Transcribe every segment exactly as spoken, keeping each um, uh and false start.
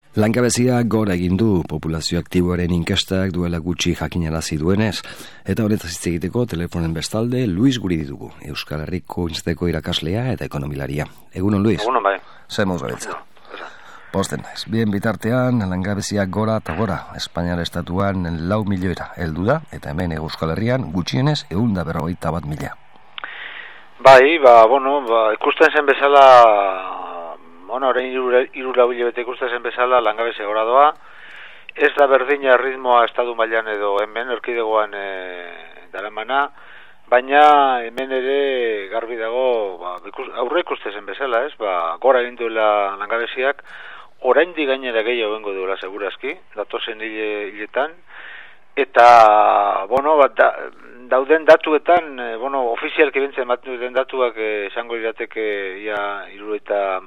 Langabezia gora egin du populazio aktiboaren inkestak duela gutxi jakinarazi duenez, eta honetaz hitz egiteko telefonen bestalde Luis Guri ditugu, Euskal Herriko Institutuko irakaslea eta ekonomilaria. Egunon, Luis? Egunon, bai. Zer moz gabiltza? Posten naiz. Bien bitartean, langabezia gora eta gora, Espainiar estatuan lau milioira heldu da, eta hemen Euskal Herrian gutxienez ehun eta berrogeita bat mila. Bai, ba, bueno, ba, ikusten zen bezala... Bueno, orain hiru lau hilabete ikusten zen bezala langabezia gora doa. Ez da berdina ritmoa estatu mailan edo hemen erkidegoan e, daramana, baina hemen ere garbi dago, ba, ikus, aurre ikusten zen bezala, ez? Ba, gora egin duela langabeziak, oraindik gainera gehiago egongo duela segurazki, datozen hile, hiletan, eta, bueno, bat da, dauden datuetan, e, bueno, ofizialki bintzen ematen duten datuak esango e, irateke ia irurogeita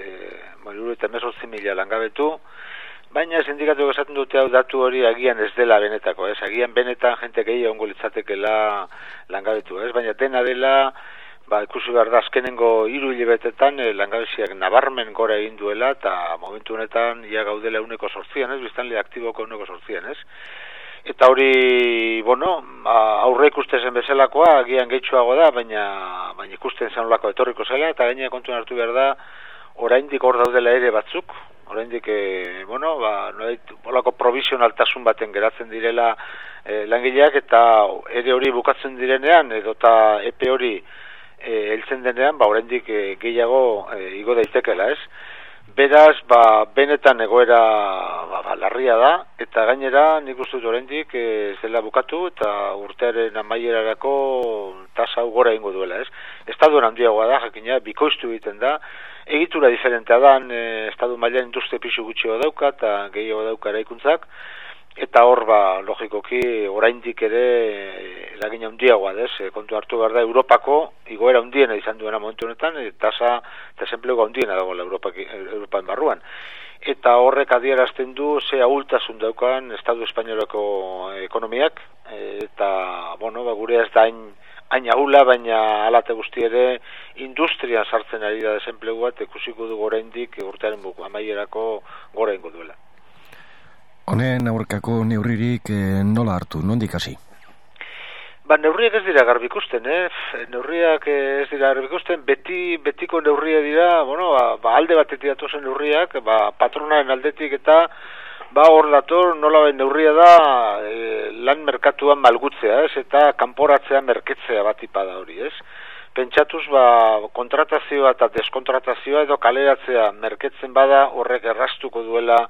hemezortzi mila langabetu, baina sindikatuak esaten dute hau datu hori agian ez dela benetako, ez? Agian benetan jente gehi egongo litzatekeela langabetu, ez? Baina dena dela, ba, ikusi behar da azkenengo hiru hilabetetan e, langabeziak nabarmen gora egin duela, eta momentu honetan ia gaudela ehuneko zortzian, ez? Biztanle aktiboko ehuneko zortzian, ez? Eta hori, bueno, aurre ikusten zen bezalakoa, agian gehitxoago da, baina, baina ikusten zen olako etorriko zela, eta gainera kontuan hartu behar da, oraindik hor daudela ere batzuk, oraindik, e, bueno, ba, olako provisionaltasun baten geratzen direla e, langileak, eta ere hori bukatzen direnean, edota epe hori e, heltzen denean, ba, oraindik e, gehiago e, igo daitekela, ez? Beraz, ba, benetan egoera ba, ba, larria da, eta gainera nik uste dut oraindik ez dela bukatu, eta urtearen amaierarako tasa gora egingo duela, ez? Estaduen handiagoa da, jakina, bikoiztu egiten da, egitura diferentea da, e, estadu mailan industria pisu gutxiago dauka, eta gehiago dauka eraikuntzak, eta hor, ba, logikoki, oraindik ere eragina handiagoa da, ez? Kontu hartu behar da, Europako igoera handiena izan duena momentu honetan, e, tasa eta desenplegu handiena dagoela Europan barruan. Eta horrek adierazten du ze ahultasun daukan Estatu Espainioleko ekonomiak, eta, bueno, ba, gure ez da hain hain ahula, baina alate guzti ere industrian sartzen ari da desenplegua, eta ikusiko dugu oraindik urtearen buku amaierako gora egingo duela. Honen aurkako neurririk eh, nola hartu, nondik hasi? Ba, neurriak ez dira garbi ikusten, eh? Neurriak ez dira garbi ikusten, beti, betiko neurria dira, bueno, ba, ba alde batetik datozen neurriak, ba, patronaren aldetik eta ba, hor dator nola bai neurria da e, lan merkatuan malgutzea, ez? Eta kanporatzea merketzea bat ipa da hori, ez? Pentsatuz, ba, kontratazioa eta deskontratazioa edo kaleratzea merketzen bada horrek erraztuko duela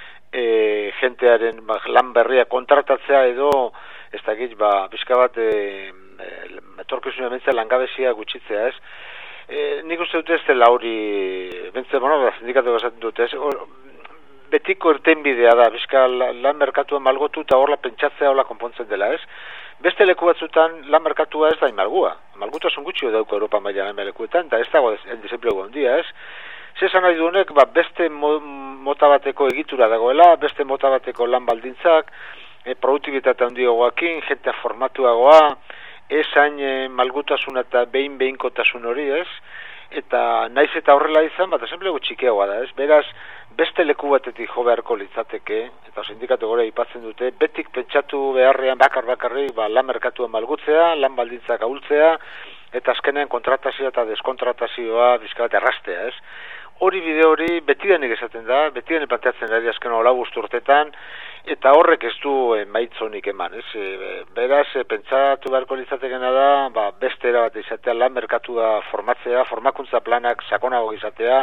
E, jentearen ba, lan berria kontratatzea edo ez dakit, ba, bizka bat e, e, etorkizuna bentsa langabezia gutxitzea, ez? E, nik uste dute ez dela hori bentsa, bueno, da, sindikatu esaten dute, ez? Or, betiko irtenbidea da, bizka lan merkatuan malgotu eta horla pentsatzea horla konpontzen dela, ez? Beste leku batzutan lan merkatua ez da malgua, malgutasun gutxi dauka Europa mailan lekuetan, eta ez dago desenplegu handia, ez? Zesan nahi duenek, ba, beste mota bateko egitura dagoela, beste mota bateko lan baldintzak, e, produktibitate handiagoakin, jentea formatuagoa, esain e, malgutasun eta behin-behinkotasun hori, ez? Eta naiz eta horrela izan, bat desenplegu txikiagoa da, ez? Beraz, beste leku batetik jo beharko litzateke, eta sindikatu gore aipatzen dute, betik pentsatu beharrean bakar-bakarrik ba, lan merkatuan malgutzea, lan baldintzak ahultzea, eta azkenean kontratazioa eta deskontratazioa bizkabat erraztea, ez? Hori bide hori beti denik esaten da, beti denik planteatzen ari azken hola urtetan, eta horrek ez du emaitzonik eman, ez? E, beraz, e, pentsatu beharko litzatekena da, ba, beste era bat izatea, lan merkatua formatzea, formakuntza planak sakonago izatea,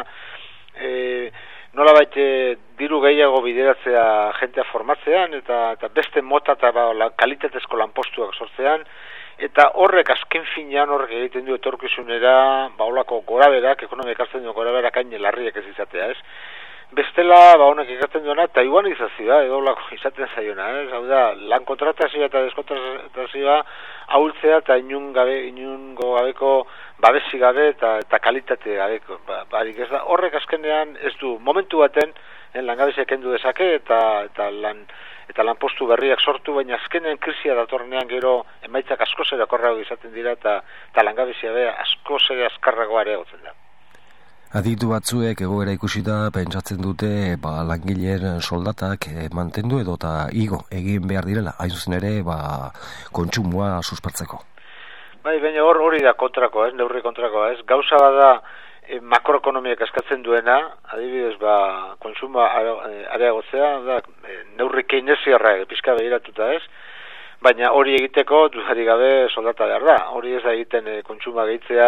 e, nola baite diru gehiago bideratzea jentea formatzean, eta, eta beste mota eta ba, la, kalitatezko lanpostuak sortzean, eta horrek azken finean horrek egiten du etorkizunera, ba, holako goraberak, ekonomia ekartzen duen goraberak hain larriak ez izatea, ez? Bestela, ba, honek ekartzen duena, taiwanizazioa, edo holako izaten zaiona, ez? Hau da, lan kontratazioa eta deskontratazioa ahultzea eta inun gabe, inungo gabeko babesi gabe eta, eta kalitate gabeko, ba, barik ez da, horrek azkenean ez du, momentu baten, en langabezia kendu dezake eta, eta lan eta lanpostu berriak sortu, baina azkenean krisia datorrenean gero emaitzak asko zera korrago izaten dira eta, eta langabezia be asko zera azkarragoa ere gotzen da. Aditu batzuek egoera ikusita pentsatzen dute ba, langileen soldatak eh, mantendu edo eta igo egin behar direla, hain zuzen ere ba, kontsumoa suspertzeko. Bai, baina hor hori da kontrakoa, ez, neurri kontrakoa, ez, gauza bada e, makroekonomiak eskatzen duena, adibidez, ba, kontsumoa areagotzea, da, e, neurri keynesiarra pizka begiratuta, ez, baina hori egiteko dudari gabe soldata behar da. Hori ez da egiten e, kontsuma gehitzea,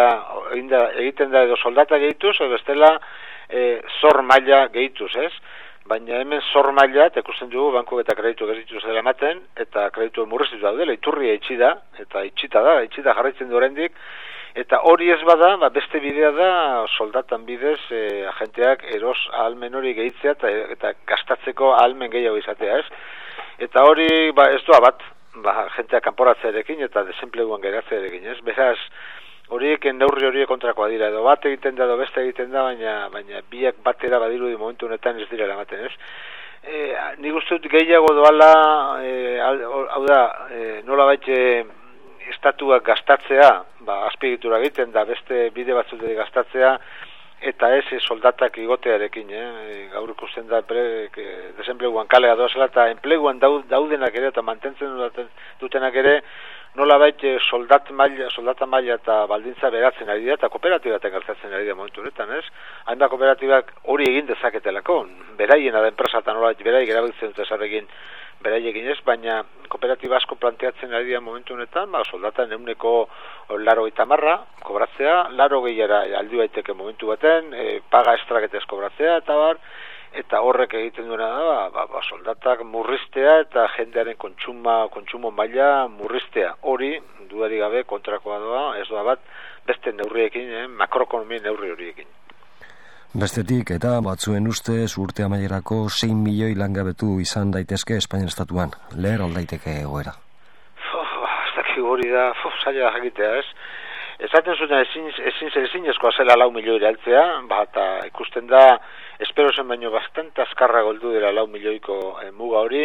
egiten da edo soldata gehituz, edo bestela e, zor maila gehituz, ez? Baina hemen zor maila, eta ikusten dugu, banku eta kreditu gehituz dela ematen, eta kreditu murriztu daudela, iturria itxi da, eta itxita da, itxita jarraitzen du oraindik, eta hori ez bada, ba, beste bidea da soldatan bidez e, agenteak eros ahalmen hori gehitzea eta, eta gastatzeko ahalmen gehiago izatea, ez? Eta hori ba, ez doa bat, ba, jentea kanporatzearekin eta desenpleguan geratzearekin, ez? Beraz, horiek neurri horiek kontrakoa dira, edo bat egiten da, edo beste egiten da, baina, baina biak batera badirudi momentu honetan ez dira eramaten, ez? E, nik uste dut gehiago doala, e, hau da, e, nola baite estatuak gastatzea, ba, azpiegitura egiten da, beste bide batzutetik gastatzea, eta ez soldatak igotearekin, eh? Gaur ikusten da desenpleguan kalea doazela, eta enpleguan daudenak ere, eta mantentzen dutenak ere, nolabait soldat maila, soldata maila eta baldintza beratzen ari dira, eta kooperatibatek gertatzen ari dira momentu honetan, ez? Hainbat kooperatibak hori egin dezaketelako, beraiena da enpresa eta nolabait beraiek erabiltzen dute zarrekin beraiekin, ez? Baina kooperatiba asko planteatzen ari dira momentu honetan, ba, soldatan euneko laro eta marra kobratzea, laro gehiara aldi baiteke momentu baten, e, paga estraketez kobratzea, eta bar, eta horrek egiten duena da, ba, ba, ba, soldatak murriztea eta jendearen kontsuma, kontsumo maila murriztea. Hori, dudari gabe, kontrakoa doa, ez doa bat, beste neurriekin, eh, makroekonomien neurri horiekin. Bestetik, eta batzuen ustez urte amaierako sei milioi langabetu izan daitezke Espainian estatuan. Leher aldaiteke egoera. Ez dakik hori da, zaila jakitea, ez? Ezaten zuten ezin, ezin, ezin ezkoa zela lau milioi altzea, ba, eta ikusten da, espero zen baino bastante azkarra goldu dira lau milioiko e, muga hori.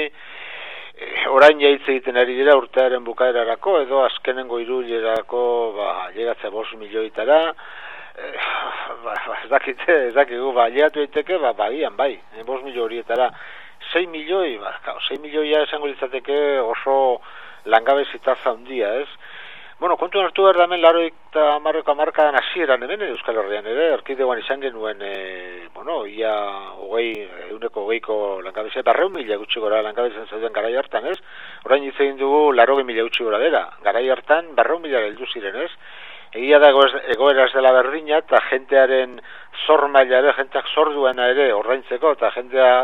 E, orain jaitz egiten ari dira urtearen bukaerarako, edo azkenengo irulerako ba, llegatzea bost milioitara. E, ba, ba, ez dakite, ez dakigu, ba, llegatu daiteke, ba, bagian, bai, e, bost milio horietara. sei milioi, ba, sei milioia esango litzateke oso langabezitaza handia, ez? Bueno, kontuan hartu behar da hemen laro eta amarreko amarkadan hasieran hemen Euskal Herrian ere, erkidegoan izan genuen, e, bueno, ia hogei, euneko hogeiko langabezia, berreun mila gutxi gora langabezian zauden garai hartan, ez? Orain hitz egin dugu larogei mila gutxi gora dela, garai hartan berreun mila heldu ziren, ez? Egia da egoera ez dela berdina, eta jentearen zor maila ere, jenteak zor duena ere ordaintzeko, eta jentea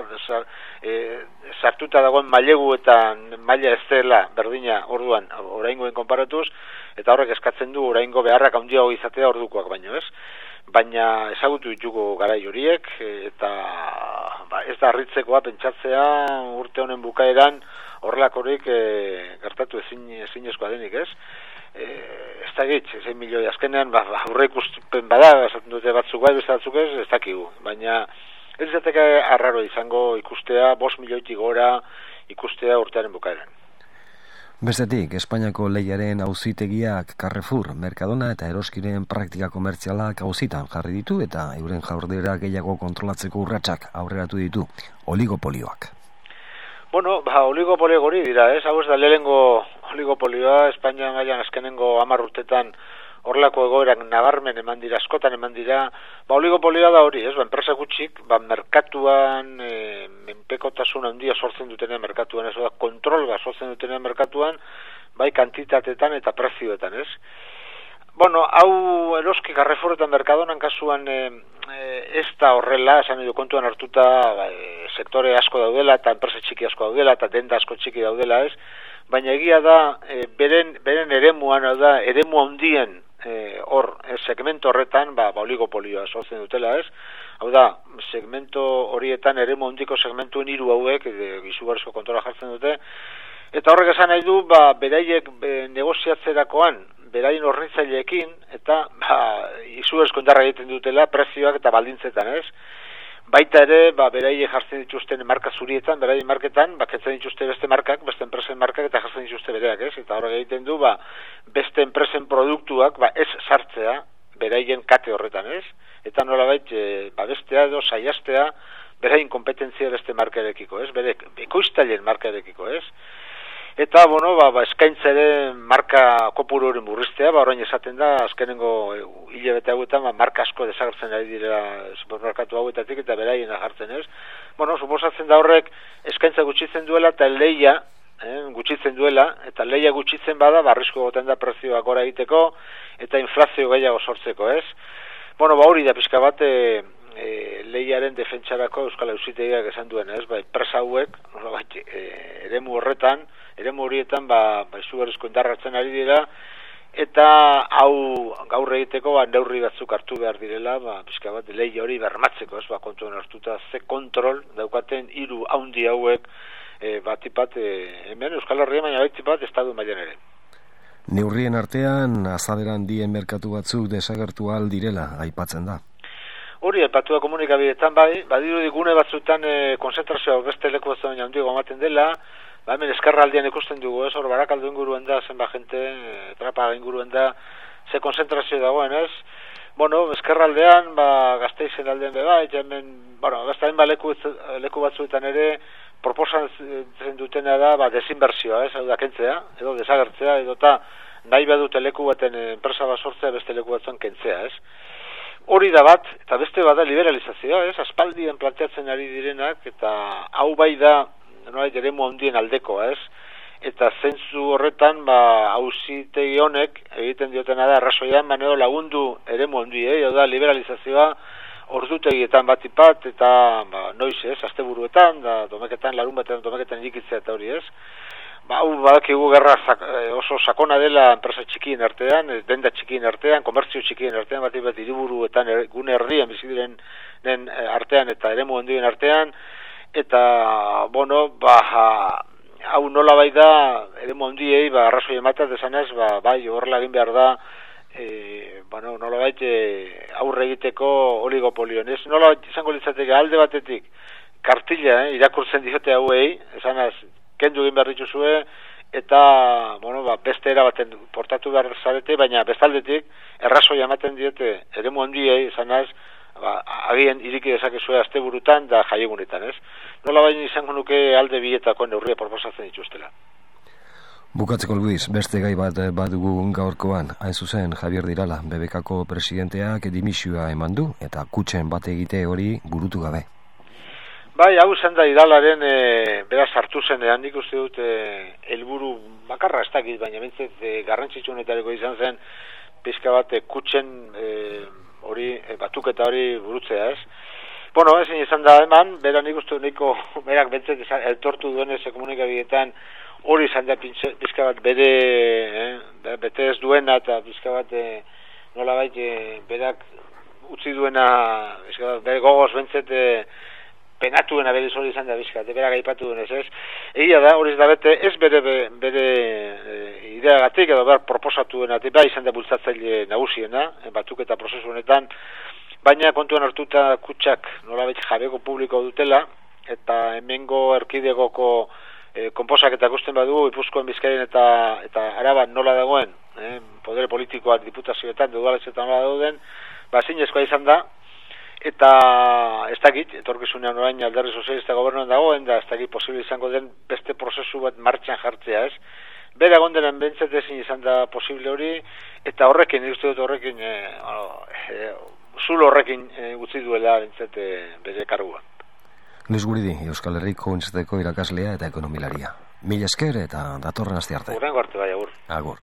e, sartuta dagoen maileguetan maila ez dela berdina orduan, oraingoen konparatuz, eta horrek eskatzen du oraingo beharrak handiago izatea ordukoak baino, ez? Baina ezagutu ditugu garai horiek, eta ba, ez da harritzekoa pentsatzea urte honen bukaeran horrelakorik e, gertatu ezin, ezinezkoa denik, ez? E, ez da gitz, sei milioi azkenean, ba, aurre ikusten bada, esaten dute batzuk bai, beste batzuk ez, ez dakigu, baina ez izateke arraro izango ikustea, bost milioitik gora ikustea urtearen bukaeran. Bestetik, Espainiako lehiaren auzitegiak Carrefour, Mercadona eta Eroskiren praktika komertzialak auzitan jarri ditu eta euren jaurdera gehiago kontrolatzeko urratsak aurreratu ditu, oligopolioak. Bueno, ba, oligopolio hori dira, ez? Hau ez da lehengo oligopolioa, Espainian gaian azkenengo hamar urtetan horrelako egoerak nabarmen eman dira, askotan eman dira, ba, oligopolioa da hori, ez? Ba, enpresa gutxik, ba, merkatuan, e, menpekotasun handia sortzen dutenean merkatuan, ez? Ba, kontrol bat sortzen dutenean merkatuan, bai kantitatetan eta prezioetan, ez? Bueno, hau Eroski, Carrefour eta Mercadonan kasuan e, e, ez da horrela, esan edo kontuan hartuta ba, e, sektore asko daudela eta enpresa txiki asko daudela eta denda asko txiki daudela, ez? Baina egia da, e, beren, beren eremuan, da, eremu handien e, hor, e, segmento horretan, ba, ba oligopolioa sortzen dutela, ez? Hau da, segmento horietan, eremu handiko segmentuen hiru hauek, e, izugarrizko kontrola jartzen dute, eta horrek esan nahi du, ba, beraiek e, negoziatzerakoan, beraien hornitzaileekin, eta ba, izugarrizko indarra egiten dutela, prezioak eta baldintzetan, ez? Baita ere, ba, beraiek jartzen dituzten marka zurietan, beraien marketan, ba, kentzen dituzte beste markak, beste enpresen markak, eta jartzen dituzte bereak, ez? Eta horrek egiten du, ba, beste enpresen produktuak, ba, ez sartzea beraien kate horretan, ez? Eta nolabait e, babestea edo saiastea beraien kompetentzia beste markarekiko, ez? Bere ekoiztaileen markarekiko, ez? Eta, bueno, ba, ba, eskaintza ere marka kopuru hori murriztea, ba, orain esaten da, azkenengo hilabete hauetan, ba, marka asko desagertzen ari dira supermerkatu hauetatik eta beraien jartzen, ez? Bueno, suposatzen da horrek eskaintza gutxitzen duela eta leia, eh, gutxitzen duela, eta leia gutxitzen bada, ba, arrisko goten da prezioak gora egiteko eta inflazio gehiago sortzeko, ez? Bueno, ba, hori da pixka bat, e, e, lehiaren defentsarako Euskal Auzitegiak esan duen, ez? Ba, enpresa hauek, no, ba, e, eremu horretan, eremu horietan ba, ba izugarrizko indarratzen ari dira eta hau gaur egiteko ba, neurri batzuk hartu behar direla, ba, pixka bat lehia hori bermatzeko, ez, ba, kontuan hartuta ze kontrol daukaten hiru haundi hauek e, batipat e, hemen Euskal Herria, baina batipat estadu mailan ere. Neurrien artean azaderan dien merkatu batzuk desagertu ahal direla aipatzen da. Hori, aipatu da komunikabideetan bai, badiru digune batzutan e, konzentrazioa beste leku batzuen baina handiago ematen dela. Ba, hemen eskarraldian ikusten dugu, ez, hor Barakaldo inguruen da, zenba jente, e, Trapa inguruen da, ze konzentrazio dagoen, ez? Bueno, eskarraldean, ba, Gasteizen aldean beba, eta hemen, bueno, gaztain ba, leku, leku batzuetan ere, proposatzen dutena da, ba, desinbertsioa, ez, hau da, kentzea, edo desagertzea, edo eta nahi badute leku baten enpresa bat sortzea, beste leku batzuen kentzea, ez? Hori da bat, eta beste bada liberalizazioa, ez? Aspaldien planteatzen ari direnak, eta hau bai da, nola eremu handien aldeko, ez? Eta zentzu horretan, ba, auzitegi honek egiten diotena da, arrazoian, baina lagundu eremu handiei, hau da, liberalizazioa ordutegietan batipat, eta, ba, noiz, ez? Asteburuetan, da, domeketan, larun batean, domeketan ikitzea eta hori, ez? Ba, hau badakigu gerra sak, oso sakona dela enpresa txikien artean, denda txikien artean, komertzio txikien artean, batipat, hiriburuetan, er, gune erdian bizidiren den artean eta eremu handien artean, eta, bueno, ba, hau nola bai da, eremu handiei, ba, arrazoi ematea desanez, ba, bai, horrela egin behar da, e, bueno, nola bai, e, aurre egiteko oligopolion, ez nola bai, izango litzateke alde batetik, kartilla, eh, irakurtzen diote hauei, esanaz, kendu egin behar dituzue, eta, bueno, ba, beste erabaten portatu behar zarete, baina bestaldetik, errazoi ematen diote, eremu handiei, esanaz, ba, agian iriki dezakezue asteburutan da jaiegunetan, ez? Nola baina izango nuke alde bietako neurria proposatzen dituztela. Bukatzeko Luis, beste gai bat badugu gaurkoan, hain zuzen Javier Dirala, B B Kako presidenteak dimisioa eman du, eta kutxen bat egite hori burutu gabe. Bai, hau zen da Iralaren e, beraz hartu zenean, nik uste dut e, helburu bakarra ez dakit, baina bintzet e, garrantzitsunetareko izan zen pizka bat e, kutxen e, hori, e, batuketa hori burutzea, ez? Bueno, ezin izan da eman, bera nik uste niko, berak bentzet eltortu duenez komunikabideetan hori izan da pizka bat bere, eh, bete ez duena eta pizka bat e, nola bait, e, berak utzi duena, pizka bat, bere gogoz bentzet e, penatuena bere hori izan da pizka, berak aipatu duenez, ez? Egia da, hori ez da bete, ez bere, bere e, ideagatik edo behar proposatu duena, eta izan da bultzatzaile nagusiena, batuketa prozesu honetan, baina kontuan hartuta kutxak nolabait jabeko publiko dutela, eta hemengo erkidegoko e, konposak eta gusten badu, Gipuzkoan, Bizkaien eta, eta Araban nola dagoen, eh, podere politikoak diputazioetan, udaletan nola dauden, ba, zinezkoa izan da, eta ez dakit, etorkizunean orain Alderdi Sozialista gobernuan dagoen, da ez dakit posible izango den beste prozesu bat martxan jartzea, ez? Bera gondaren bentzat ezin izan da posible hori, eta horrekin, uste dut horrekin, e, e, zulo horrekin e, utzi duela bentzat e, bere kargua. Luis Guridi, Euskal Herriko Unibertsitateko irakaslea eta ekonomilaria. Mila esker eta datorren aste arte. Hurrengo arte bai, agur. Agur.